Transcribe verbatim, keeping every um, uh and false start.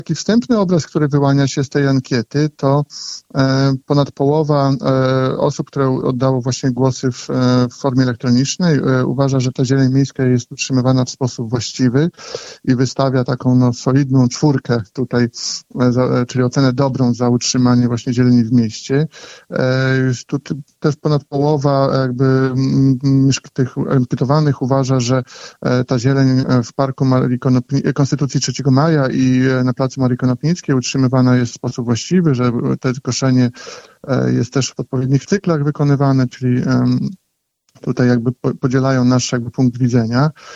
taki wstępny obraz, który wyłania się z tej ankiety, to e, ponad połowa e, osób, które oddało właśnie głosy w, e, w formie elektronicznej, e, uważa, że ta zieleń miejska jest utrzymywana w sposób właściwy i wystawia taką no, solidną czwórkę tutaj, e, za, czyli ocenę dobrą za utrzymanie właśnie zieleni w mieście. E, tu też ponad połowa jakby m, tych ankietowanych uważa, że e, ta zieleń w Parku Marii Konopni- Konstytucji trzeciego maja i na placu Marii Konopnickiej utrzymywana jest w sposób właściwy, że to koszenie jest też w odpowiednich cyklach wykonywane, czyli tutaj jakby podzielają nasz jakby punkt widzenia.